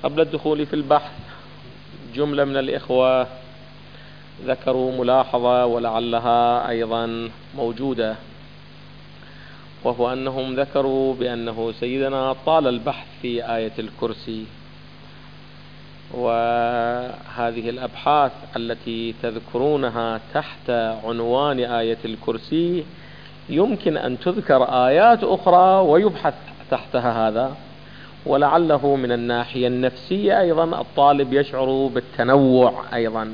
قبل الدخول في البحث جملة من الإخوة ذكروا ملاحظة ولعلها أيضا موجودة، وهو أنهم ذكروا بأنه سيدنا طال البحث في آية الكرسي، وهذه الأبحاث التي تذكرونها تحت عنوان آية الكرسي يمكن أن تذكر آيات أخرى ويبحث تحتها هذا، ولعله من الناحية النفسية أيضا الطالب يشعر بالتنوع أيضا.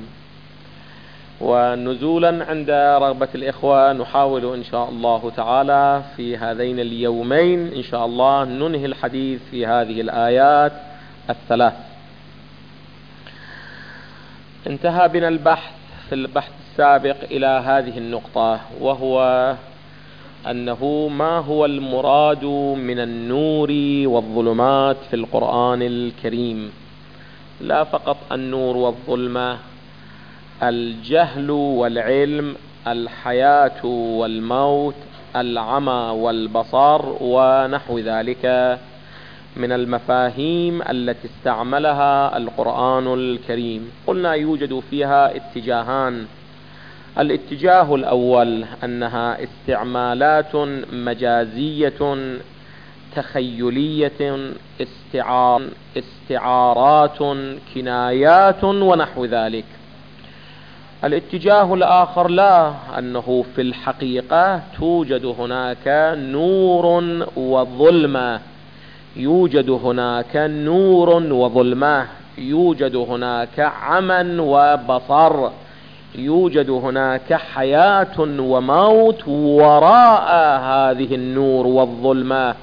ونزولا عند رغبة الإخوة نحاول إن شاء الله تعالى في هذين اليومين إن شاء الله ننهي الحديث في هذه الآيات الثلاث. انتهى بنا البحث في البحث السابق إلى هذه النقطة، وهو أنه ما هو المراد من النور والظلمات في القرآن الكريم. لا فقط النور والظلمة، الجهل والعلم، الحياة والموت، العمى والبصر ونحو ذلك من المفاهيم التي استعملها القرآن الكريم. قلنا يوجد فيها اتجاهان. الاتجاه الأول أنها استعمالات مجازية تخيلية، استعارات، كنايات ونحو ذلك. الاتجاه الآخر لا، أنه في الحقيقة توجد هناك نور وظلمة، يوجد هناك نور وظلمة، يوجد هناك عمى وبصر، يوجد هناك حياة وموت وراء هذه النور والظلمة،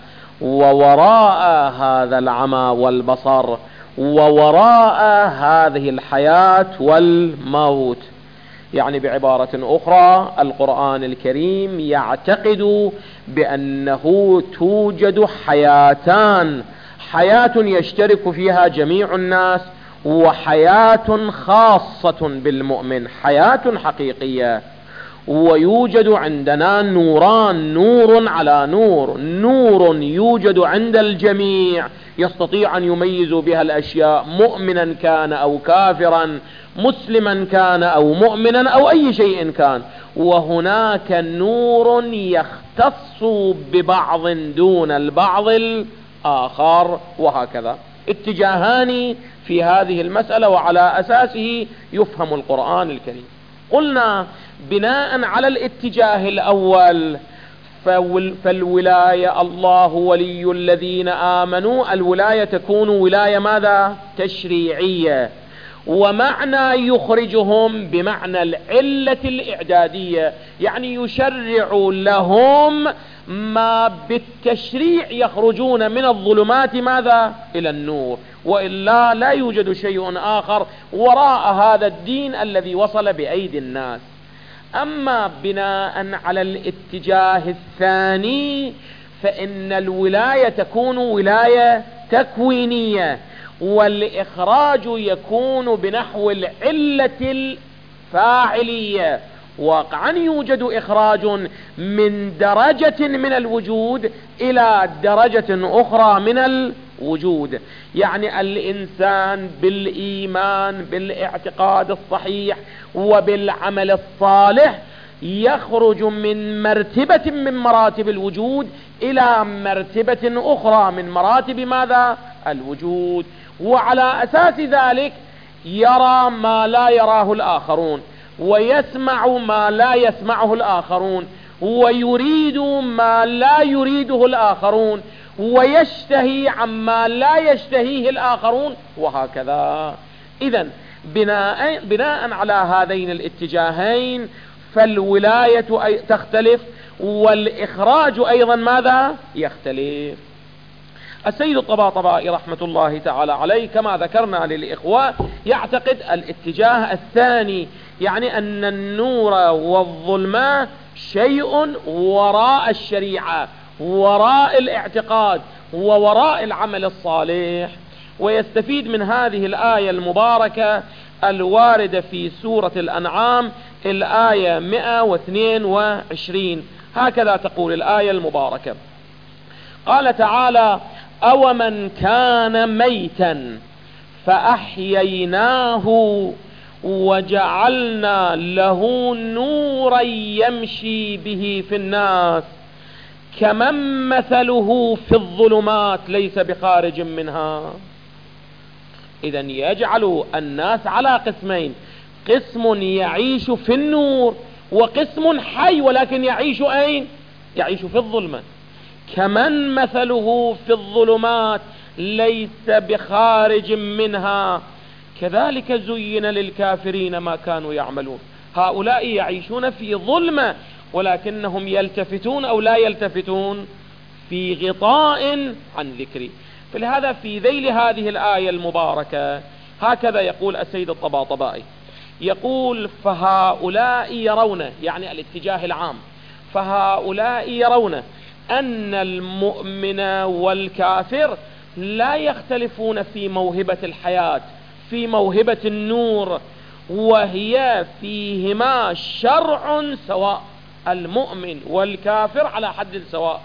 ووراء هذا العمى والبصر، ووراء هذه الحياة والموت. يعني بعبارة أخرى القرآن الكريم يعتقد بأنه توجد حياتان، حياة يشترك فيها جميع الناس، وحياة خاصة بالمؤمن، حياة حقيقية. ويوجد عندنا نوران، نور على نور، نور يوجد عند الجميع يستطيع أن يميزوا بها الأشياء، مؤمنا كان أو كافرا، مسلما كان أو مؤمنا أو أي شيء كان. وهناك نور يختص ببعض دون البعض الآخر، وهكذا اتجاهان في هذه المسألة، وعلى أساسه يفهم القرآن الكريم. قلنا بناء على الاتجاه الأول فالولاية الله ولي الذين آمنوا، الولاية تكون ولاية ماذا؟ تشريعية. ومعنى يخرجهم بمعنى العلة الإعدادية، يعني يشرع لهم ما بالتشريع يخرجون من الظلمات ماذا؟ إلى النور، وإلا لا يوجد شيء آخر وراء هذا الدين الذي وصل بأيدي الناس. أما بناء على الاتجاه الثاني فإن الولاية تكون ولاية تكوينية، والإخراج يكون بنحو العلة الفاعلية. واقعا يوجد إخراج من درجة من الوجود إلى درجة أخرى من الوجود، يعني الإنسان بالإيمان بالاعتقاد الصحيح وبالعمل الصالح يخرج من مرتبة من مراتب الوجود إلى مرتبة أخرى من مراتب ماذا؟ الوجود. وعلى أساس ذلك يرى ما لا يراه الآخرون، ويسمع ما لا يسمعه الآخرون، ويريد ما لا يريده الآخرون، ويشتهي عما لا يشتهيه الآخرون، وهكذا. إذن بناء على هذين الاتجاهين فالولاية تختلف، والإخراج أيضا ماذا؟ يختلف. السيد الطباطبائي رحمة الله تعالى عليه كما ذكرنا للإخوة يعتقد الاتجاه الثاني، يعني أن النور والظلمة شيء وراء الشريعة، وراء الاعتقاد، ووراء العمل الصالح. ويستفيد من هذه الآية المباركة الواردة في سورة الأنعام الآية 122، هكذا تقول الآية المباركة: قال تعالى: أومن كان ميتا فأحييناه وجعلنا له نورا يمشي به في الناس كمن مثله في الظلمات ليس بخارج منها. إذن يجعل الناس على قسمين: قسم يعيش في النور، وقسم حي ولكن يعيش أين؟ يعيش في الظلمة. كمن مثله في الظلمات ليس بخارج منها. كذلك زين للكافرين ما كانوا يعملون. هؤلاء يعيشون في ظلمة ولكنهم يلتفتون أو لا يلتفتون في غطاء عن ذكري. فلهذا في ذيل هذه الآية المباركة هكذا يقول السيد الطباطبائي، يقول: فهؤلاء يرون، يعني الاتجاه العام، فهؤلاء يرون أن المؤمن والكافر لا يختلفون في موهبة الحياة، في موهبة النور، وهي فيهما شرع سواء. المؤمن والكافر على حد سواء،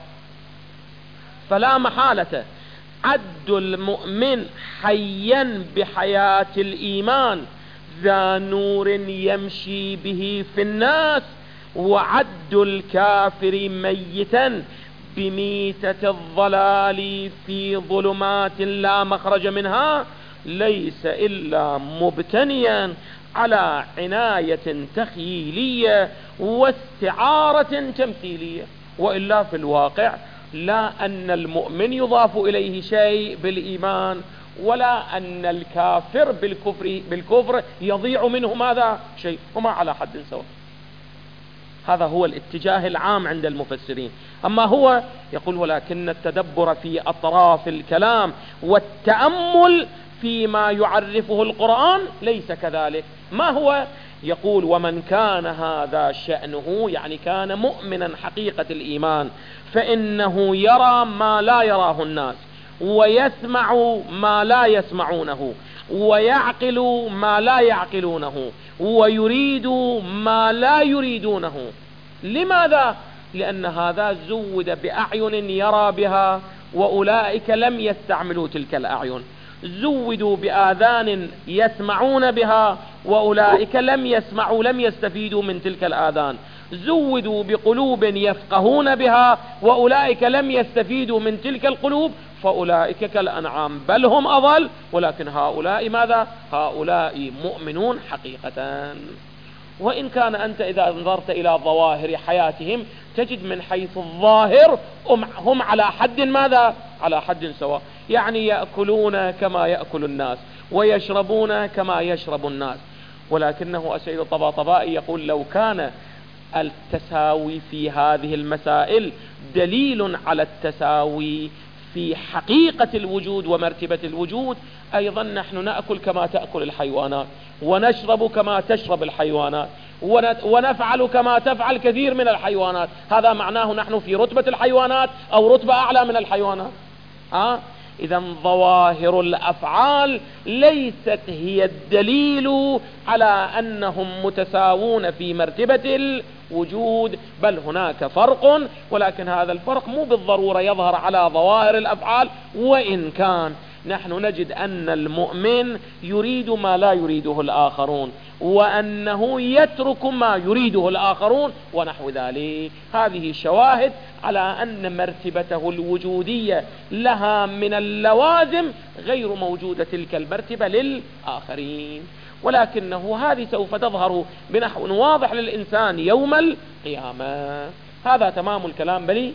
فلا محالة عد المؤمن حيا بحياة الإيمان ذا نور يمشي به في الناس، وعد الكافر ميتا بميتة الضلال في ظلمات لا مخرج منها، ليس إلا مبتنيا على عناية تخيلية واستعارة تمثيلية. وإلا في الواقع لا أن المؤمن يضاف إليه شيء بالإيمان، ولا أن الكافر بالكفر يضيع منه ماذا شيء، هما على حد سواء. هذا هو الاتجاه العام عند المفسرين. أما هو يقول: ولكن التدبر في أطراف الكلام والتأمل فيما يعرفه القرآن ليس كذلك. ما هو؟ يقول: ومن كان هذا شأنه، يعني كان مؤمنا حقيقة الإيمان، فإنه يرى ما لا يراه الناس، ويسمع ما لا يسمعونه، ويعقل ما لا يعقلونه، ويريد ما لا يريدونه. لماذا؟ لأن هذا زود بأعين يرى بها، وأولئك لم يستعملوا تلك الأعين. زودوا بآذان يسمعون بها، وأولئك لم يسمعوا، لم يستفيدوا من تلك الآذان. زودوا بقلوب يفقهون بها، وأولئك لم يستفيدوا من تلك القلوب، فأولئك كالأنعام بل هم أضل. ولكن هؤلاء ماذا؟ هؤلاء مؤمنون حقيقة. وإن كان أنت إذا نظرت إلى ظواهر حياتهم تجد من حيث الظاهر هم على حد ماذا؟ على حد سواء. يعني يأكلون كما يأكل الناس، ويشربون كما يشرب الناس. ولكنه السيد الطباطبائي يقول: لو كان التساوي في هذه المسائل دليل على التساوي في حقيقة الوجود ومرتبة الوجود، أيضا نحن نأكل كما تأكل الحيوانات، ونشرب كما تشرب الحيوانات، ونفعل كما تفعل كثير من الحيوانات. هذا معناه نحن في رتبة الحيوانات أو رتبة أعلى من الحيوانات؟ إذا ظواهر الأفعال ليست هي الدليل على أنهم متساوون في مرتبة الوجود، بل هناك فرق، ولكن هذا الفرق مو بالضرورة يظهر على ظواهر الأفعال. وإن كان نحن نجد أن المؤمن يريد ما لا يريده الآخرون، وأنه يترك ما يريده الآخرون ونحو ذلك. هذه شواهد على أن مرتبته الوجودية لها من اللوازم غير موجودة تلك المرتبة للآخرين. ولكنه هذه سوف تظهر بنحو واضح للإنسان يوم القيامة. هذا تمام الكلام. بلي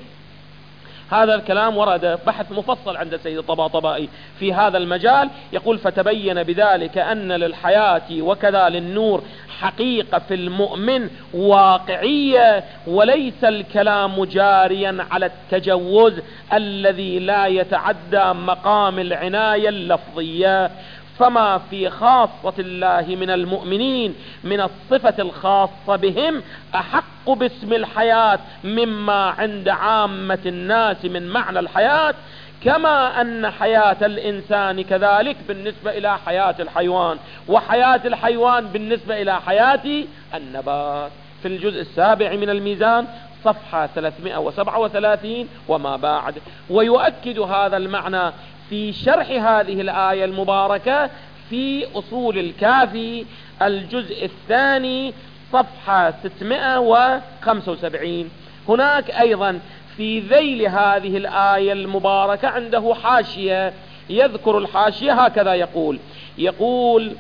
هذا الكلام ورد بحث مفصل عند السيد الطباطبائي في هذا المجال. يقول: فتبين بذلك أن للحياة وكذا للنور حقيقة في المؤمن واقعية، وليس الكلام جاريا على التجوز الذي لا يتعدى مقام العناية اللفظية. فما في خاصة الله من المؤمنين من الصفة الخاصة بهم أحق باسم الحياة مما عند عامة الناس من معنى الحياة، كما أن حياة الإنسان كذلك بالنسبة إلى حياة الحيوان، وحياة الحيوان بالنسبة إلى حياة النبات. في الجزء 7 من الميزان صفحة 337 وما بعد. ويؤكد هذا المعنى في شرح هذه الآية المباركة في أصول الكافي الجزء الثاني صفحة 675. هناك أيضا في ذيل هذه الآية المباركة عنده حاشية، يذكر الحاشية هكذا يقول: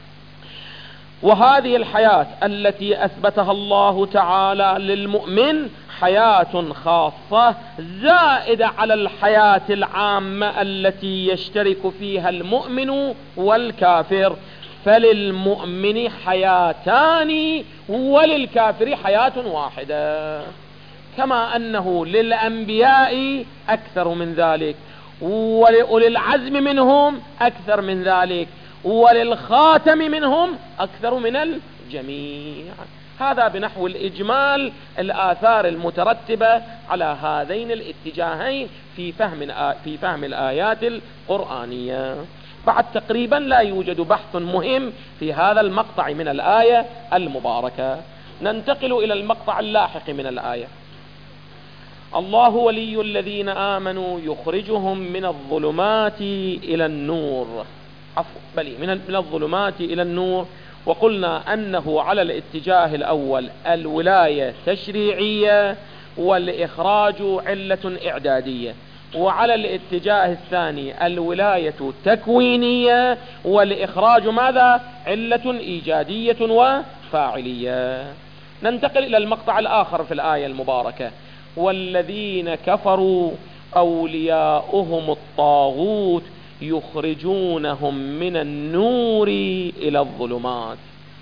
وهذه الحياة التي أثبتها الله تعالى للمؤمن حياة خاصة زائدة على الحياة العامة التي يشترك فيها المؤمن والكافر، فللمؤمن حياتان وللكافر حياة واحدة، كما أنه للأنبياء أكثر من ذلك، ولأولي العزم منهم أكثر من ذلك، وللخاتم منهم أكثر من الجميع. هذا بنحو الإجمال الآثار المترتبة على هذين الاتجاهين في فهم الآيات القرآنية. بعد تقريبا لا يوجد بحث مهم في هذا المقطع من الآية المباركة. ننتقل إلى المقطع اللاحق من الآية: الله ولي الذين آمنوا يخرجهم من الظلمات إلى النور، من الظلمات إلى النور. وقلنا أنه على الاتجاه الأول الولاية تشريعية والإخراج علة إعدادية، وعلى الاتجاه الثاني الولاية تكوينية والإخراج ماذا؟ علة إيجادية وفاعلية. ننتقل إلى المقطع الآخر في الآية المباركة: والذين كفروا أولياؤهم الطاغوت يخرجونهم من النور إلى الظلمات.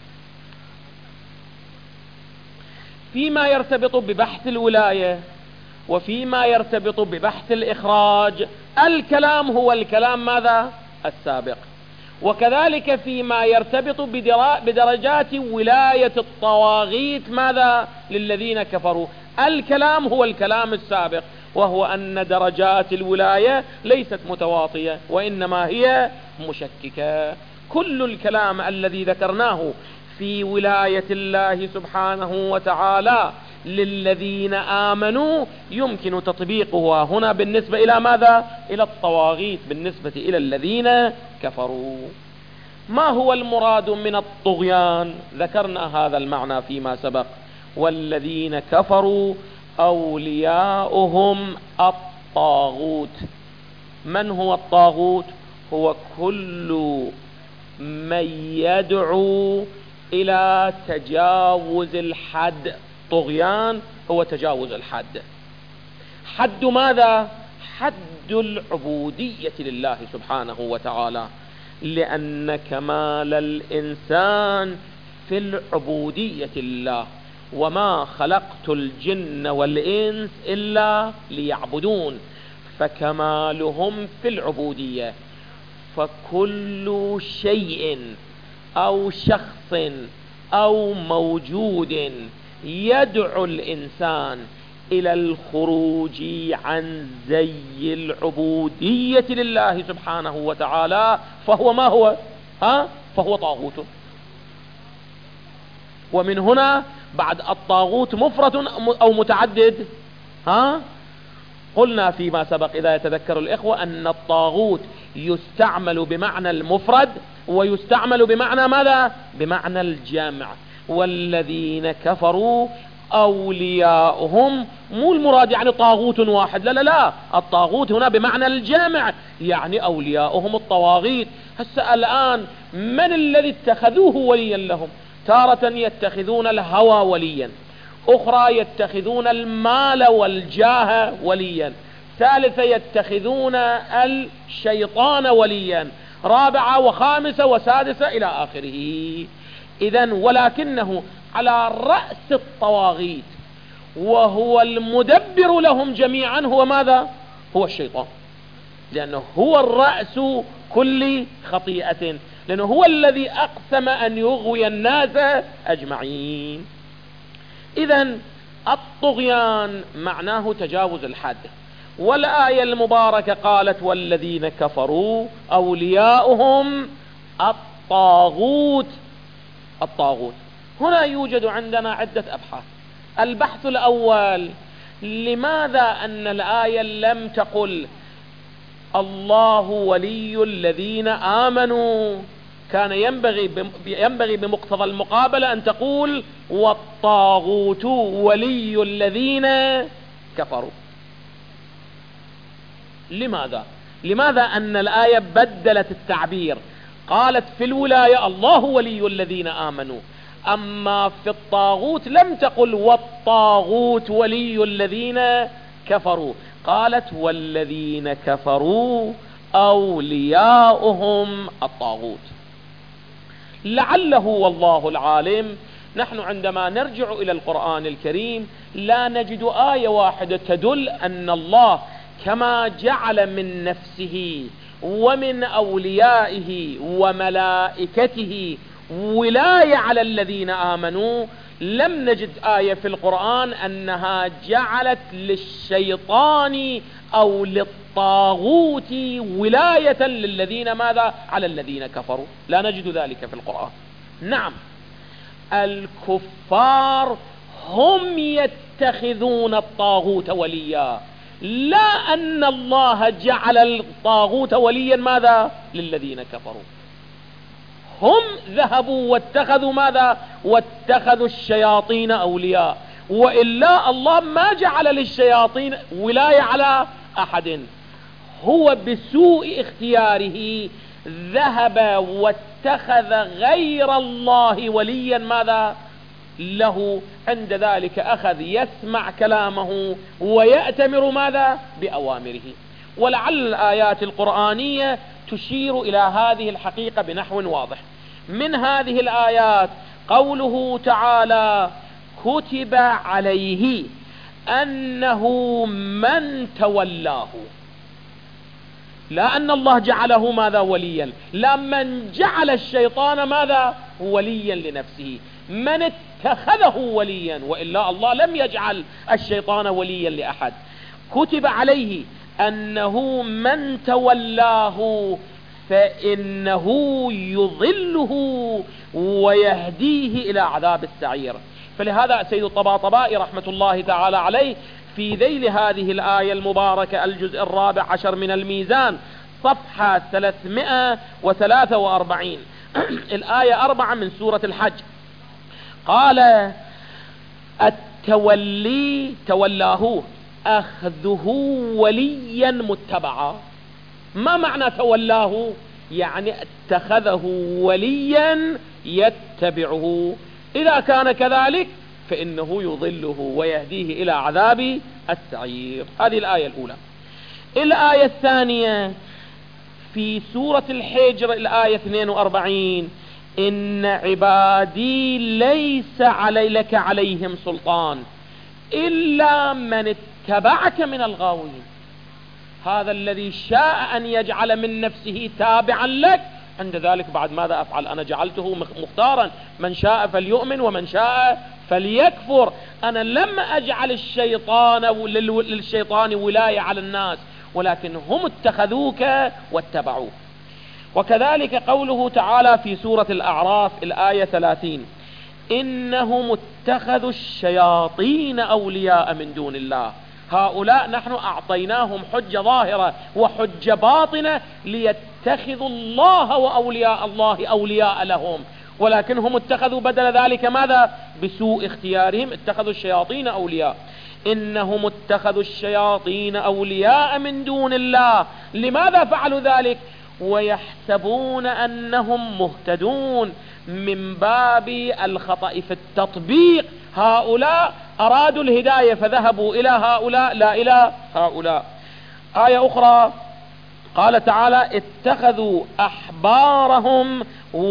فيما يرتبط ببحث الولاية وفيما يرتبط ببحث الإخراج الكلام هو الكلام ماذا؟ السابق. وكذلك فيما يرتبط بدرجات ولاية الطواغيت ماذا؟ للذين كفروا الكلام هو الكلام السابق، وهو أن درجات الولاية ليست متواطية وإنما هي مشككة. كل الكلام الذي ذكرناه في ولاية الله سبحانه وتعالى للذين آمنوا يمكن تطبيقها هنا بالنسبة إلى ماذا؟ إلى الطواغيت بالنسبة إلى الذين كفروا. ما هو المراد من الطغيان؟ ذكرنا هذا المعنى فيما سبق: والذين كفروا أولياؤهم الطاغوت. من هو الطاغوت؟ هو كل من يدعو إلى تجاوز الحد. طغيان هو تجاوز الحد. حد ماذا؟ حد العبودية لله سبحانه وتعالى، لأن كمال الإنسان في العبودية لله. وما خلقت الجن والإنس إلا ليعبدون، فكمالهم في العبودية. فكل شيء أو شخص أو موجود يدعو الإنسان إلى الخروج عن زي العبودية لله سبحانه وتعالى فهو ما هو؟ فهو طاغوت. ومن هنا بعد الطاغوت مفرد أو متعدد؟ قلنا فيما سبق إذا يتذكر الإخوة أن الطاغوت يستعمل بمعنى المفرد ويستعمل بمعنى ماذا؟ بمعنى الجمع. والذين كفروا أولياؤهم، مو المراد يعني طاغوت واحد، لا لا لا، الطاغوت هنا بمعنى الجمع، يعني أولياؤهم الطواغيت. هسه الآن من الذي اتخذوه وليا لهم؟ تارة يتخذون الهوى وليا، أخرى يتخذون المال والجاه وليا، ثالثة يتخذون الشيطان وليا، رابعة وخامسة وسادسة إلى آخره. إذن ولكنه على رأس الطواغيت وهو المدبر لهم جميعا هو ماذا؟ هو الشيطان، لأنه هو الرأس كل خطيئة، لأنه هو الذي أقسم أن يغوي الناس أجمعين. إذن الطغيان معناه تجاوز الحد. والآية المباركة قالت: والذين كفروا أولياؤهم الطاغوت. الطاغوت هنا يوجد عندنا عدة أبحاث. البحث الأول: لماذا أن الآية لم تقل الله ولي الذين آمنوا كان ينبغي بمقتضى المقابلة أن تقول والطاغوت ولي الذين كفروا. لماذا أن الآية بدلت التعبير؟ قالت في الولاية الله ولي الذين آمنوا، أما في الطاغوت لم تقل والطاغوت ولي الذين كفروا، قالت والذين كفروا أولياؤهم الطاغوت. لعله والله العالم نحن عندما نرجع إلى القرآن الكريم لا نجد آية واحدة تدل أن الله كما جعل من نفسه ومن أوليائه وملائكته ولاية على الذين آمنوا، لم نجد آية في القرآن أنها جعلت للشيطان أو للطاغوت ولاية للذين ماذا؟ على الذين كفروا. لا نجد ذلك في القرآن. نعم، الكفار هم يتخذون الطاغوت وليا، لا أن الله جعل الطاغوت وليا ماذا؟ للذين كفروا. هم ذهبوا واتخذوا ماذا؟ واتخذوا الشياطين أولياء، وإلا الله ما جعل للشياطين ولاية على أحد. هو بسوء اختياره ذهب واتخذ غير الله وليا ماذا؟ له. عند ذلك أخذ يسمع كلامه ويأتمر ماذا؟ بأوامره. ولعل الآيات القرآنية تشير إلى هذه الحقيقة بنحو واضح. من هذه الآيات قوله تعالى كتب عليه أنه من تولاه، لا أن الله جعله ماذا؟ وليا، لا، من جعل الشيطان ماذا؟ وليا لنفسه، من اتخذه وليا، وإلا الله لم يجعل الشيطان وليا لأحد. كتب عليه أنه من تولاه فإنه يضله ويهديه إلى عذاب السعير. فلهذا سيد الطباطبائي رحمة الله تعالى عليه في ذيل هذه الآية المباركة الجزء 14 من الميزان صفحة 343 الآية 4 من سورة الحج قال التولي تولاه أخذه وليا متبعا. ما معنى تولاه؟ يعني اتخذه وليا يتبعه. إذا كان كذلك فإنه يضله ويهديه إلى عذاب السعير. هذه الآية الأولى. الآية الثانية في سورة الحجر الآية 42 إن عبادي ليس لك عليهم سلطان إلا من اتبعك من الغاوين. هذا الذي شاء أن يجعل من نفسه تابعا لك، عند ذلك بعد ماذا أفعل؟ أنا جعلته مختارا، من شاء فليؤمن ومن شاء فليكفر. أنا لم أجعل للشيطان ولاية على الناس، ولكن هم اتخذوك واتبعوك. وكذلك قوله تعالى في سورة الأعراف الآية 30 إنهم اتخذوا الشياطين أولياء من دون الله. هؤلاء نحن أعطيناهم حجة ظاهرة وحجة باطنة ليتخذوا الله وأولياء الله أولياء لهم، ولكنهم اتخذوا بدل ذلك ماذا؟ بسوء اختيارهم اتخذوا الشياطين أولياء. إنهم اتخذوا الشياطين أولياء من دون الله. لماذا فعلوا ذلك؟ ويحسبون أنهم مهتدون، من باب الخطأ في التطبيق. هؤلاء أرادوا الهداية فذهبوا إلى هؤلاء لا إلى هؤلاء. آية أخرى قال تعالى اتخذوا أحبارهم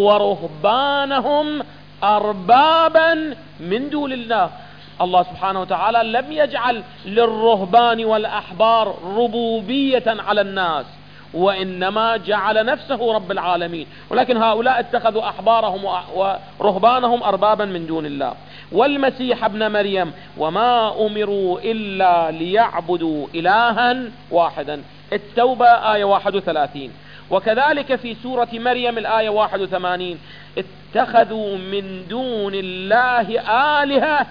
ورهبانهم أربابا من دون الله. الله سبحانه وتعالى لم يجعل للرهبان والأحبار ربوبية على الناس، وإنما جعل نفسه رب العالمين، ولكن هؤلاء اتخذوا أحبارهم ورهبانهم أربابا من دون الله. والمسيح ابن مريم وما أمروا إلا ليعبدوا إلها واحدا. التوبة آية 31. وكذلك في سورة مريم الآية 81 اتخذوا من دون الله آلهة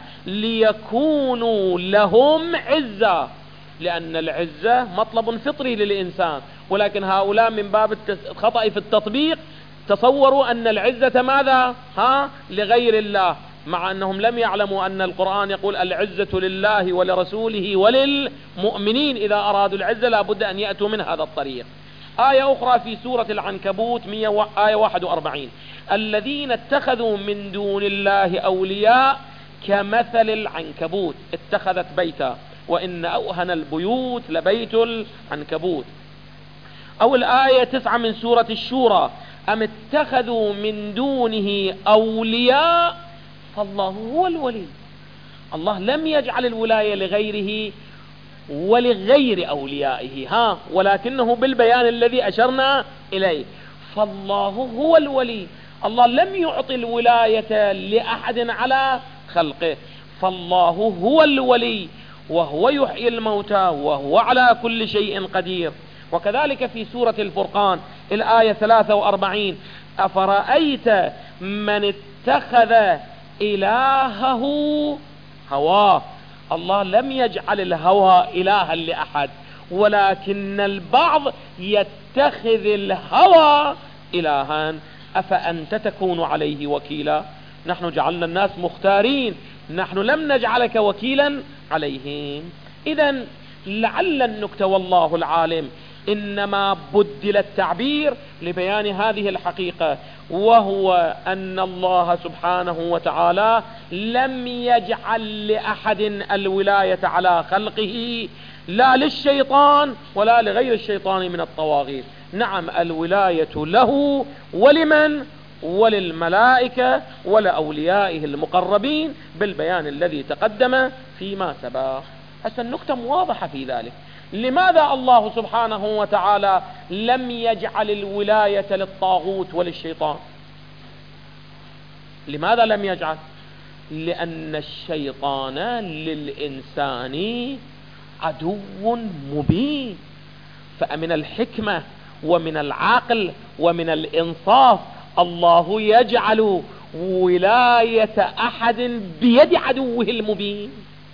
ليكونوا لهم عزة، لأن العزة مطلب فطري للإنسان، ولكن هؤلاء من باب الخطأ في التطبيق تصوروا أن العزة ماذا؟ لغير الله، مع أنهم لم يعلموا أن القرآن يقول العزة لله ولرسوله وللمؤمنين، إذا أرادوا العزة لا بد أن يأتوا من هذا الطريق. آية أخرى في سورة العنكبوت آية 41: الذين اتخذوا من دون الله أولياء كمثل العنكبوت اتخذت بيتا وإن أوهن البيوت لبيت العنكبوت. أو الآية 9 من سورة الشورى: أم اتخذوا من دونه أولياء فالله هو الولي. الله لم يجعل الولاية لغيره ولغير أوليائه، ولكنه بالبيان الذي أشرنا إليه، فالله هو الولي. الله لم يعطي الولاية لأحد على خلقه، فالله هو الولي وهو يحيي الموتى وهو على كل شيء قدير. وكذلك في سورة الفرقان الآية 43: أفرأيت من اتخذ إلهه هواه. الله لم يجعل الهوى إلها لأحد، ولكن البعض يتخذ الهوى إلها. أفأنت تكون عليه وكيلا؟ نحن جعلنا الناس مختارين، نحن لم نجعلك وكيلا عليهم. إذن لعل النكتة والله العالم إنما بدل التعبير لبيان هذه الحقيقة، وهو أن الله سبحانه وتعالى لم يجعل لأحد الولاية على خلقه، لا للشيطان ولا لغير الشيطان من الطواغيت. نعم، الولاية له ولمن؟ وللملائكة ولأوليائه المقربين بالبيان الذي تقدم فيما سبق. النكتة واضحة في ذلك. لماذا الله سبحانه وتعالى لم يجعل الولاية للطاغوت وللشيطان؟ لماذا لم يجعل؟ لأن الشيطان للإنسان عدو مبين. فمن الحكمة ومن العقل ومن الإنصاف الله يجعل ولاية أحد بيد عدوه المبين.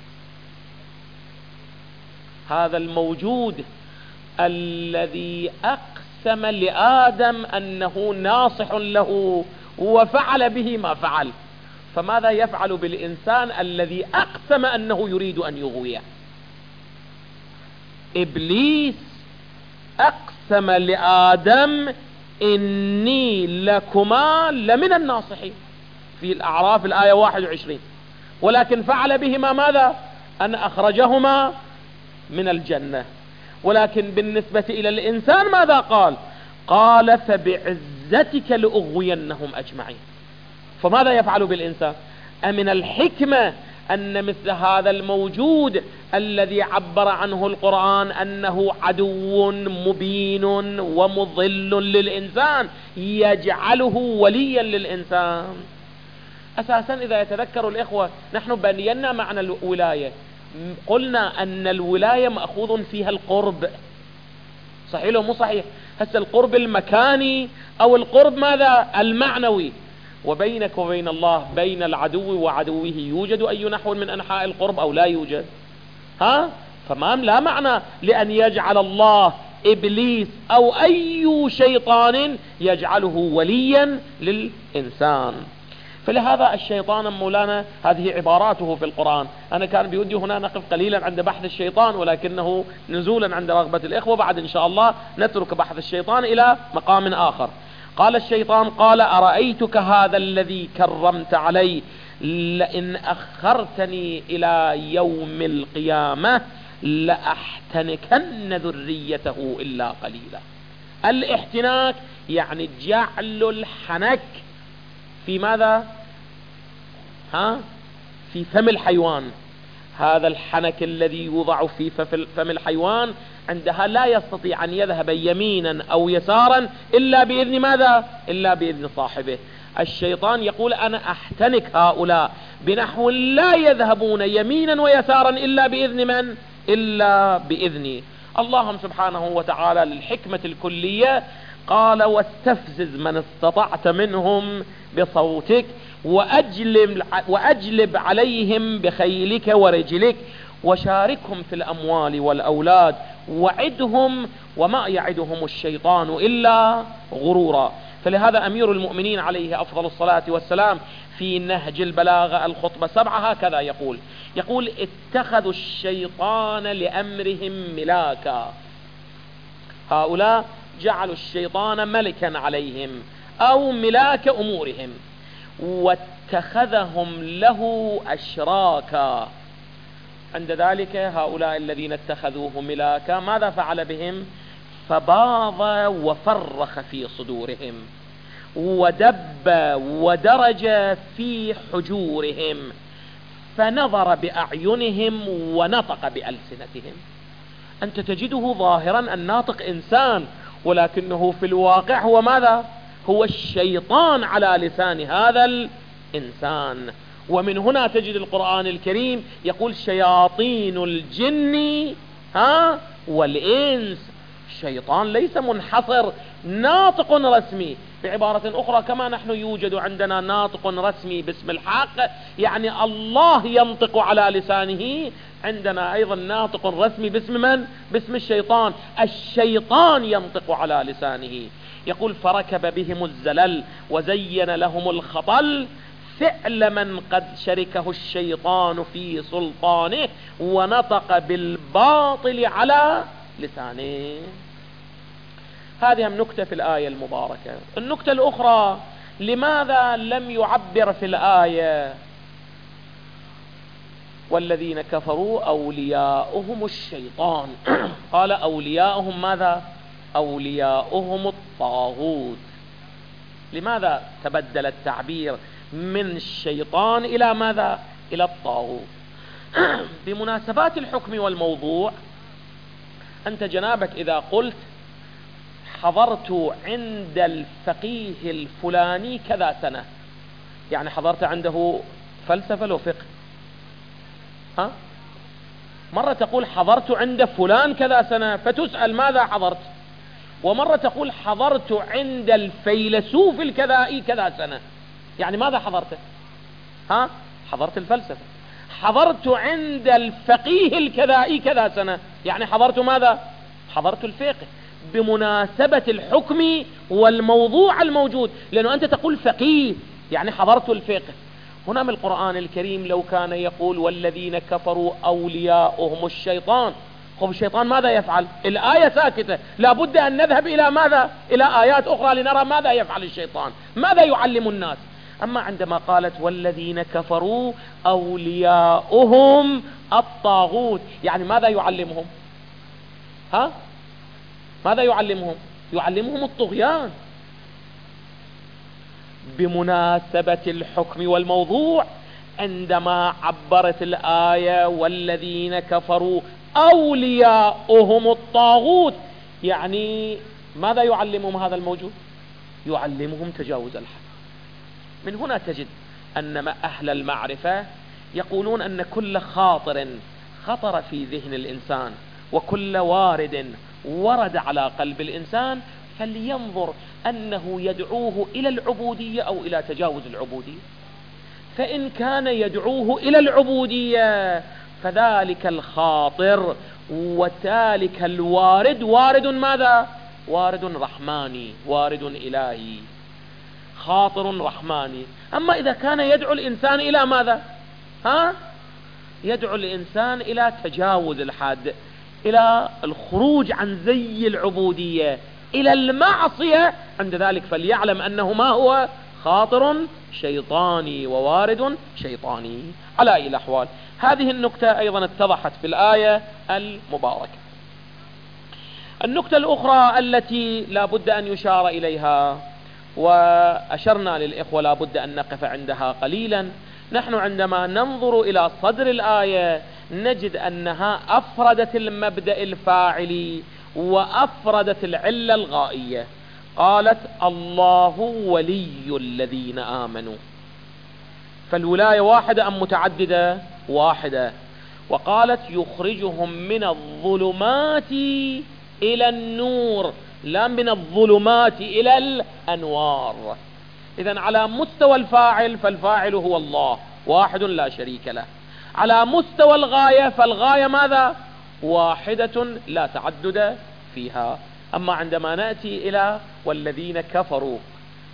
هذا الموجود الذي أقسم لآدم أنه ناصح له وفعل به ما فعل، فماذا يفعل بالإنسان الذي أقسم أنه يريد أن يغويه؟ إبليس أقسم لآدم إني لكما لمن الناصحين في الأعراف الآية 21، ولكن فعل بهما ماذا؟ أن أخرجهما من الجنة. ولكن بالنسبة إلى الإنسان ماذا قال؟ قال فبعزتك لأغوينهم أجمعين. فماذا يفعل بالإنسان؟ أمن الحكمة أن مثل هذا الموجود الذي عبر عنه القرآن أنه عدو مبين ومضل للإنسان يجعله وليا للإنسان؟ أساسا إذا يتذكر الإخوة نحن بنينا معنى الولاية، قلنا أن الولاية مأخوذ فيها القرب، صحيح لو مو صحيح؟ هسه القرب المكاني أو القرب ماذا؟ المعنوي. وبينك وبين الله بين العدو وعدوه يوجد أي نحو من أنحاء القرب أو لا يوجد؟ فما لا معنى لأن يجعل الله إبليس أو أي شيطان يجعله وليا للإنسان. فلهذا الشيطان مولانا هذه عباراته في القرآن. أنا كان بودي هنا نقف قليلا عند بحث الشيطان، ولكنه نزولا عند رغبة الإخوة بعد إن شاء الله نترك بحث الشيطان إلى مقام آخر. قال الشيطان: قال أرأيتك هذا الذي كرمت علي لئن أخرتني إلى يوم القيامة لأحتنكن ذريته إلا قليلا. الاحتناك يعني جعل الحنك في ماذا؟ في فم الحيوان. هذا الحنك الذي يوضع في فم الحيوان عندها لا يستطيع أن يذهب يمينا أو يسارا إلا بإذن ماذا؟ إلا بإذن صاحبه. الشيطان يقول أنا أحتنك هؤلاء بنحو لا يذهبون يمينا ويسارا إلا بإذن من؟ إلا بإذني. اللهم سبحانه وتعالى للحكمة الكلية قال: واستفزز من استطعت منهم بصوتك وأجلب عليهم بخيلك ورجلك وشاركهم في الأموال والأولاد وعدهم وما يعدهم الشيطان إلا غرورا. فلهذا أمير المؤمنين عليه أفضل الصلاة والسلام في نهج البلاغة الخطبة 7 هكذا يقول اتخذوا الشيطان لأمرهم ملاكا. هؤلاء جعلوا الشيطان ملكا عليهم أو ملاك أمورهم، واتخذهم له أشراكا. عند ذلك هؤلاء الذين اتخذوه ملاكا ماذا فعل بهم؟ فباض وفرخ في صدورهم، ودب ودرج في حجورهم، فنظر بأعينهم ونطق بألسنتهم. أنت تجده ظاهرا الناطق إنسان، ولكنه في الواقع هو ماذا؟ هو الشيطان على لسان هذا الإنسان. ومن هنا تجد القرآن الكريم يقول شياطين الجن والإنس. الشيطان ليس منحصر ناطق رسمي. بعبارة أخرى كما نحن يوجد عندنا ناطق رسمي باسم الحق، يعني الله ينطق على لسانه، عندنا أيضا ناطق رسمي باسم من؟ باسم الشيطان. الشيطان ينطق على لسانه. يقول فركب بهم الزلل وزين لهم الخطل، فعل من قد شركه الشيطان في سلطانه، ونطق بالباطل على لسانه. هذه نكتة في الآية المباركة. النكتة الأخرى، لماذا لم يعبر في الآية والذين كفروا أولياؤهم الشيطان؟ قال أولياؤهم ماذا؟ أولياؤهم الطاغوت. لماذا تبدل التعبير من الشيطان إلى ماذا؟ إلى الطاغوت. بمناسبات الحكم والموضوع، أنت جنابك إذا قلت حضرت عند الفقيه الفلاني كذا سنة، يعني حضرت عنده فلسفة لو فقه. مرة تقول حضرت عند فلان كذا سنة فتسأل ماذا حضرت، ومرة تقول حضرت عند الفيلسوف الكذائي كذا سنة، يعني ماذا حضرت؟ حضرت الفلسفة. حضرت عند الفقيه الكذائي كذا سنة، يعني حضرت ماذا؟ حضرت الفقه، بمناسبة الحكم والموضوع الموجود. لأنه أنت تقول فقيه يعني حضرت الفقه. هنا من القرآن الكريم لو كان يقول والذين كفروا أولياؤهم الشيطان، خب الشيطان ماذا يفعل؟ الآية ساكتة، لابد أن نذهب إلى ماذا؟ إلى آيات أخرى لنرى ماذا يفعل الشيطان، ماذا يعلم الناس. أما عندما قالت والذين كفروا أولياؤهم الطاغوت، يعني ماذا يعلمهم؟ ماذا يعلمهم؟ يعلمهم الطغيان. بمناسبة الحكم والموضوع، عندما عبرت الآية والذين كفروا أولياؤهم الطاغوت، يعني ماذا يعلمهم هذا الموجود؟ يعلمهم تجاوز الحد. من هنا تجد أن أهل المعرفة يقولون أن كل خاطر خطر في ذهن الإنسان وكل وارد ورد على قلب الإنسان فلينظر أنه يدعوه إلى العبودية أو إلى تجاوز العبودية. فإن كان يدعوه إلى العبودية فذلك الخاطر وذلك الوارد وارد ماذا؟ وارد رحماني، وارد إلهي، خاطر رحماني. أما إذا كان يدعو الإنسان إلى ماذا؟ يدعو الإنسان إلى تجاوز الحد، إلى الخروج عن زي العبودية، إلى المعصية، عند ذلك فليعلم أنه ما هو؟ خاطر شيطاني ووارد شيطاني. على أي الأحوال هذه النكتة أيضا اتضحت في الآية المباركة. النكتة الأخرى التي لا بد أن يشار إليها، وأشرنا للإخوة لا بد أن نقف عندها قليلا، نحن عندما ننظر إلى صدر الآية نجد أنها أفردت المبدأ الفاعلي وأفردت العلة الغائية. قالت الله ولي الذين آمنوا، فالولاية واحدة أم متعددة؟ واحدة. وقالت يخرجهم من الظلمات إلى النور، لا من الظلمات إلى الأنوار. إذن على مستوى الفاعل فالفاعل هو الله واحد لا شريك له. على مستوى الغاية فالغاية ماذا؟ واحدة لا تعدد فيها. أما عندما نأتي إلى والذين كفروا،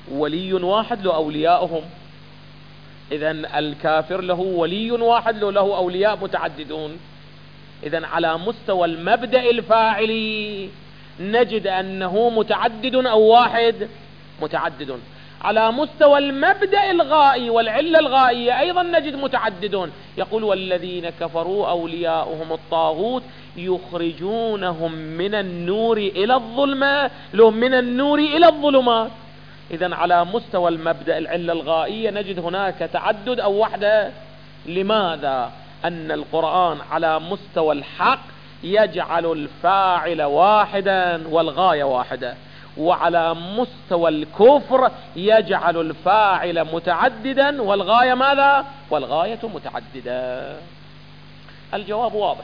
ولي واحد له أولياؤهم. إذن الكافر له ولي واحد له أولياء متعددون. إذن على مستوى المبدأ الفاعلي نجد أنه متعدد أو واحد؟ متعدد. على مستوى المبدأ الغائي والعلة الغائية أيضا نجد متعددون. يقول والذين كفروا أولياؤهم الطاغوت يخرجونهم من النور إلى الظلمات، لهم من النور إلى الظلمات. إذن على مستوى المبدأ العلة الغائية نجد هناك تعدد أو وحدة. لماذا؟ أن القرآن على مستوى الحق يجعل الفاعل واحدا والغاية واحدة، وعلى مستوى الكفر يجعل الفاعل متعددا والغاية ماذا؟ والغاية متعددة. الجواب واضح.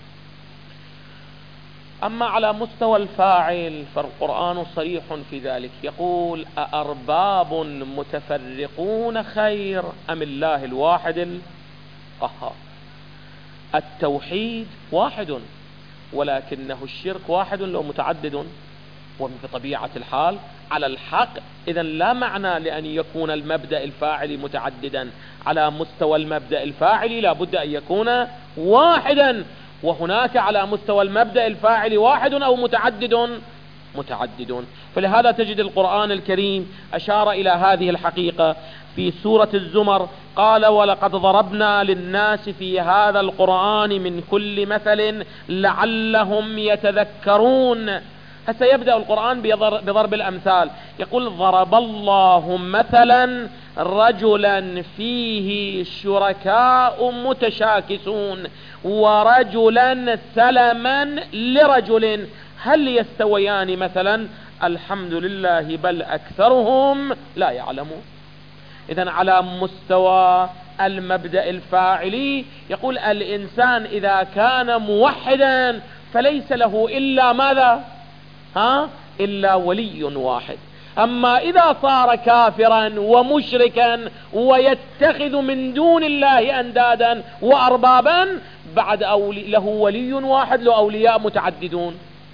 أما على مستوى الفاعل فالقرآن صريح في ذلك، يقول أأرباب متفرقون خير أم الله الواحد القهار. التوحيد واحد ولكنه الشرك واحد لو متعدد، وبطبيعة الحال على الحق إذن لا معنى لأن يكون المبدأ الفاعلي متعددا. على مستوى المبدأ الفاعلي لا بد أن يكون واحدا، وهناك على مستوى المبدأ الفاعلي واحد أو متعدد. فلهذا تجد القرآن الكريم أشار إلى هذه الحقيقة في سورة الزمر، قال ولقد ضربنا للناس في هذا القرآن من كل مثل لعلهم يتذكرون. هسه يبدأ القرآن بضرب الأمثال، يقول ضرب الله مثلا رجلا فيه شركاء متشاكسون ورجلا سلما لرجل هل يستويان مثلا؟ الحمد لله بل أكثرهم لا يعلمون. إذن على مستوى المبدأ الفاعلي يقول الإنسان إذا كان موحدا فليس له إلا ماذا؟ إلا ولي واحد. أما إذا صار كافرا ومشركا ويتخذ من دون الله أندادا وأربابا بعد له ولي واحد له أولياء متعددون.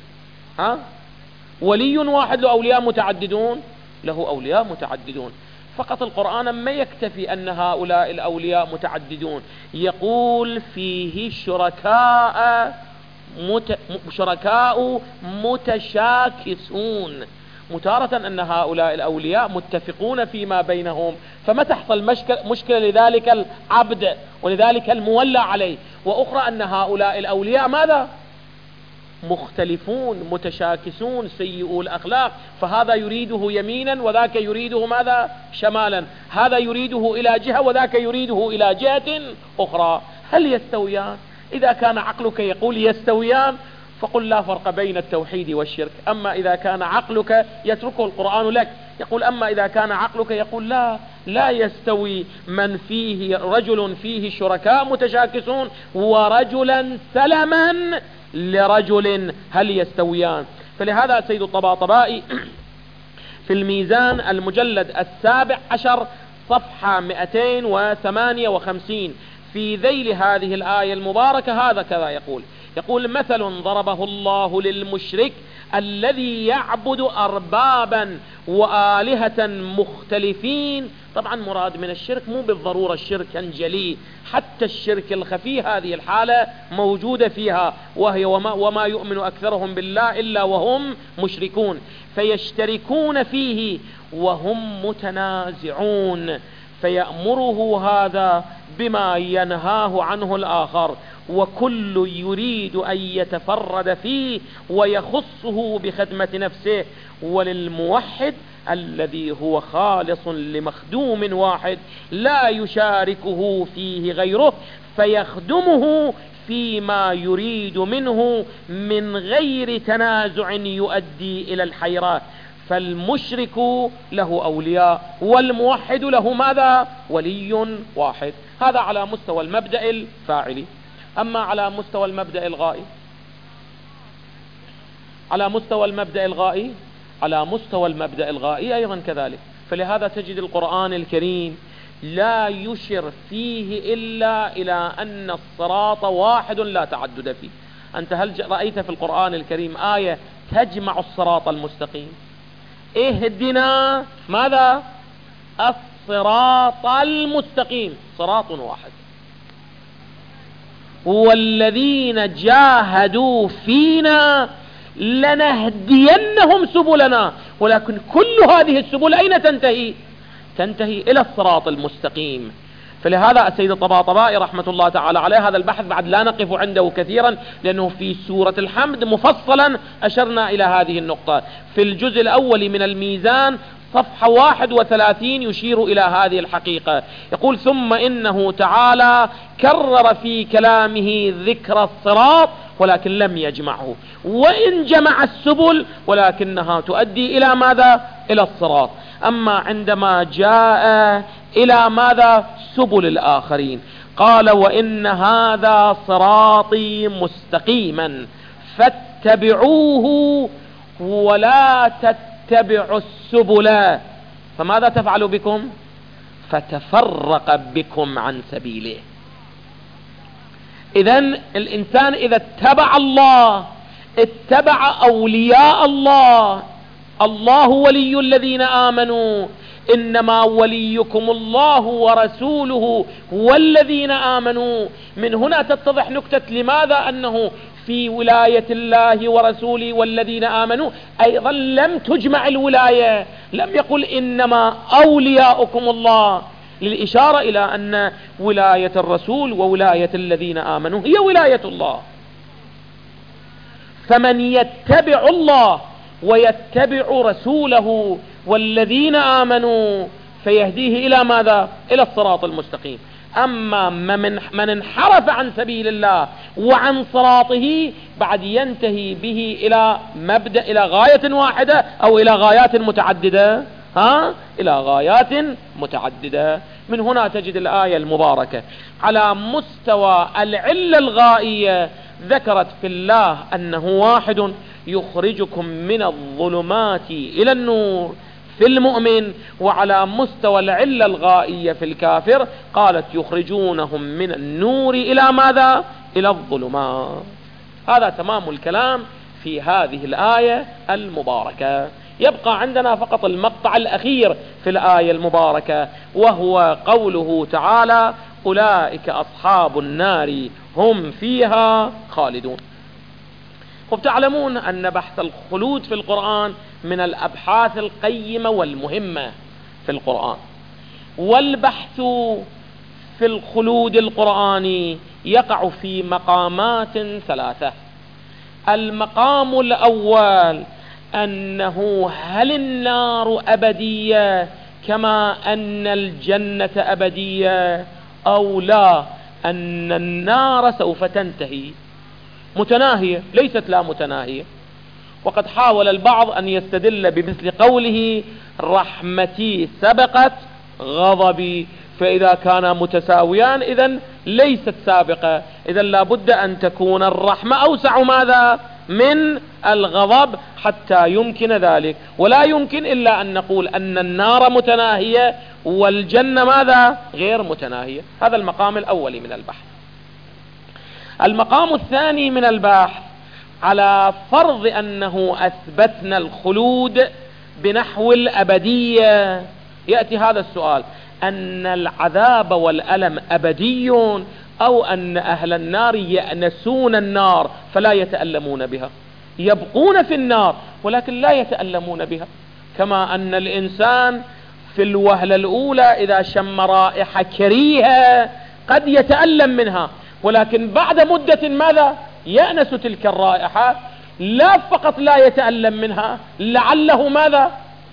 ولي واحد له أولياء متعددون، له أولياء متعددون. فقط القرآن ما يكتفي أن هؤلاء الأولياء متعددون، يقول فيه شركاء متشاكسون. متارة أن هؤلاء الأولياء متفقون فيما بينهم فما تحصل مشكلة لذلك العبد ولذلك المولى عليه، وأخرى أن هؤلاء الأولياء ماذا؟ مختلفون متشاكسون سيئو الأخلاق، فهذا يريده يمينا وذاك يريده ماذا؟ شمالا، هذا يريده إلى جهة وذاك يريده إلى جهة أخرى. هل يستويان؟ إذا كان عقلك يقول يستويان فقل لا فرق بين التوحيد والشرك. أما إذا كان عقلك يتركه القرآن لك، يقول أما إذا كان عقلك يقول لا يستوي من فيه رجل فيه شركاء متشاكسون ورجلا سلما لرجل هل يستويان. فلهذا سيد الطباطبائي في الميزان المجلد 17 صفحة 258 في ذيل هذه الآية المباركة هذا كذا يقول مثل ضربه الله للمشرك الذي يعبد أربابا وآلهة مختلفين. طبعا مراد من الشرك مو بالضرورة الشرك جلي، حتى الشرك الخفي هذه الحالة موجودة فيها، وهي وما يؤمن أكثرهم بالله إلا وهم مشركون، فيشتركون فيه وهم متنازعون، فيأمره هذا بما ينهاه عنه الآخر، وكل يريد أن يتفرد فيه ويخصه بخدمة نفسه. وللموحد الذي هو خالص لمخدوم واحد لا يشاركه فيه غيره فيخدمه فيما يريد منه من غير تنازع يؤدي إلى الحيرات. فالمشرك له أولياء والموحد له ماذا؟ ولي واحد. هذا على مستوى المبدأ الفاعلي. أما على مستوى المبدأ الغائي، على مستوى المبدأ الغائي أيضا كذلك. فلهذا تجد القرآن الكريم لا يشر فيه إلا إلى أن الصراط واحد لا تعدد فيه. أنت هل رأيت في القرآن الكريم آية تجمع الصراط المستقيم؟ اهدنا ماذا؟ الصراط المستقيم، صراط واحد. والذين جاهدوا فينا لنهدينهم سبلنا. ولكن كل هذه السبل أين تنتهي؟ تنتهي إلى الصراط المستقيم. فلهذا السيد الطباطبائي رحمة الله تعالى عليه، هذا البحث بعد لا نقف عنده كثيرا، لأنه في سورة الحمد مفصلا أشرنا إلى هذه النقطة. في الجزء الأول من الميزان صفحة 31 يشير إلى هذه الحقيقة. يقول: ثم إنه تعالى كرر في كلامه ذكر الصراط ولكن لم يجمعه، وإن جمع السبل ولكنها تؤدي إلى ماذا؟ إلى الصراط. أما عندما جاء إلى ماذا؟ سبل الآخرين، قال: وإن هذا صراطي مستقيما فاتبعوه ولا تتبعوا السبل فماذا تفعل بكم؟ فتفرق بكم عن سبيله. إذن الإنسان إذا اتبع الله، اتبع أولياء الله، الله ولي الذين آمنوا، إنما وليكم الله ورسوله والذين آمنوا. من هنا تتضح نكتة لماذا أنه في ولاية الله ورسوله والذين آمنوا أيضا لم تجمع الولاية، لم يقل إنما أولياؤكم الله، للإشارة إلى أن ولاية الرسول وولاية الذين آمنوا هي ولاية الله. فمن يتبع الله ويتبع رسوله والذين آمنوا فيهديه إلى ماذا؟ إلى الصراط المستقيم. أما من انحرف عن سبيل الله وعن صراطه بعد ينتهي به إلى مبدأ، إلى غاية واحدة أو إلى غايات متعددة، إلى غايات متعددة. من هنا تجد الآية المباركة على مستوى العلة الغائية ذكرت في الله أنه واحد يخرجكم من الظلمات إلى النور في المؤمن، وعلى مستوى العلة الغائية في الكافر قالت يخرجونهم من النور إلى ماذا؟ إلى الظلمات. هذا تمام الكلام في هذه الآية المباركة. يبقى عندنا فقط المقطع الأخير في الآية المباركة، وهو قوله تعالى: أولئك أصحاب النار هم فيها خالدون. وبتعلمون أن بحث الخلود في القرآن من الأبحاث القيمة والمهمة في القرآن. والبحث في الخلود القرآني يقع في مقامات ثلاثة. المقام الأول أنه هل النار أبدية كما أن الجنة أبدية أو لا، أن النار سوف تنتهي، متناهية ليست لا متناهية. وقد حاول البعض أن يستدل بمثل قوله: رحمتي سبقت غضبي، فإذا كانا متساويان إذن ليست سابقة، إذن لابد أن تكون الرحمة أوسع ماذا؟ من الغضب حتى يمكن ذلك. ولا يمكن إلا أن نقول أن النار متناهية والجنة ماذا؟ غير متناهية. هذا المقام الأول من البحث. المقام الثاني من البحث على فرض أنه أثبتنا الخلود بنحو الأبدية، يأتي هذا السؤال: أن العذاب والألم أبدي أو أن أهل النار يأنسون النار فلا يتألمون بها، يبقون في النار ولكن لا يتألمون بها، كما أن الإنسان في الوهلة الأولى إذا شم رائحة كريهة قد يتألم منها، ولكن بعد مدة ماذا؟ يأنس تلك الرائحة، لا فقط لا يتألم منها، لعله ماذا؟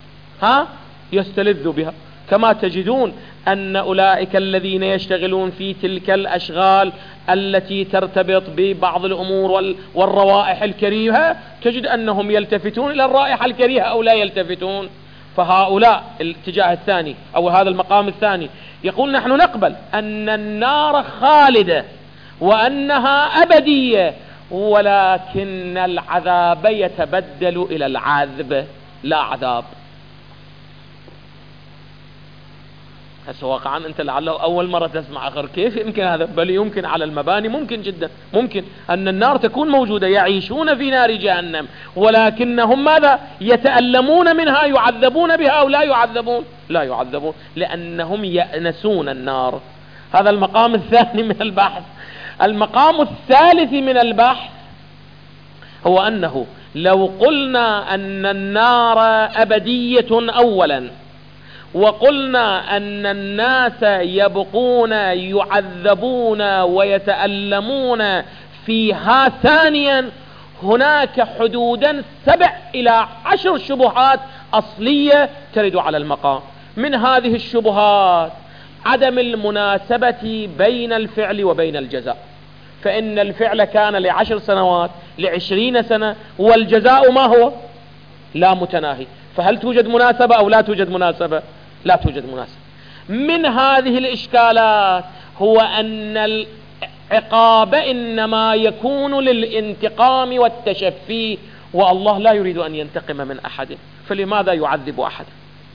يستلذ بها. كما تجدون أن أولئك الذين يشتغلون في تلك الأشغال التي ترتبط ببعض الأمور والروائح الكريهة، تجد أنهم يلتفتون إلى الرائحة الكريهة أو لا يلتفتون. فهؤلاء الاتجاه الثاني أو هذا المقام الثاني يقول: نحن نقبل أن النار خالدة وأنها أبدية، ولكن العذاب يتبدل إلى العذب لا عذاب. هسه واقعا أنت لعله أول مرة تسمع آخر كيف يمكن هذا؟ بل يمكن على المباني، ممكن جدا، ممكن أن النار تكون موجودة، يعيشون في نار جهنم، ولكنهم ماذا؟ يتألمون منها، يعذبون بها أو لا يعذبون؟ لا يعذبون، لأنهم يأنسون النار. هذا المقام الثاني من البحث. المقام الثالث من البحث هو أنه لو قلنا أن النار أبدية أولا، وقلنا أن الناس يبقون يعذبون ويتألمون فيها ثانيا، هناك حدودا 7 إلى 10 شبهات أصلية ترد على المقام. من هذه الشبهات عدم المناسبة بين الفعل وبين الجزاء، فإن الفعل كان ل10 سنوات، ل20 سنة، والجزاء ما هو؟ لا متناهي. فهل توجد مناسبة أو لا توجد مناسبة؟ لا توجد مناسبة. من هذه الإشكالات هو أن العقاب إنما يكون للانتقام والتشفي، والله لا يريد أن ينتقم من أحد، فلماذا يعذب أحد؟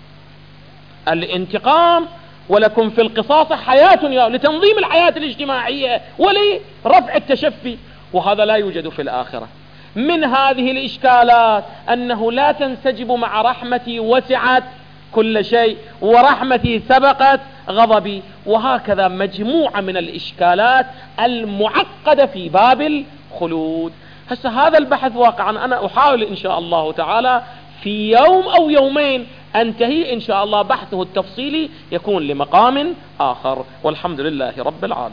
الانتقام ولكم في القصاص حياة، لتنظيم الحياة الاجتماعية ولرفع التشفي، وهذا لا يوجد في الآخرة. من هذه الإشكالات أنه لا تنسجب مع رحمتي وسعت كل شيء، ورحمتي سبقت غضبي، وهكذا مجموعة من الإشكالات المعقدة في باب الخلود. هسه هذا البحث واقعا أنا أحاول إن شاء الله تعالى في يوم أو يومين أنتهي إن شاء الله، بحثه التفصيلي يكون لمقام آخر، والحمد لله رب العالمين.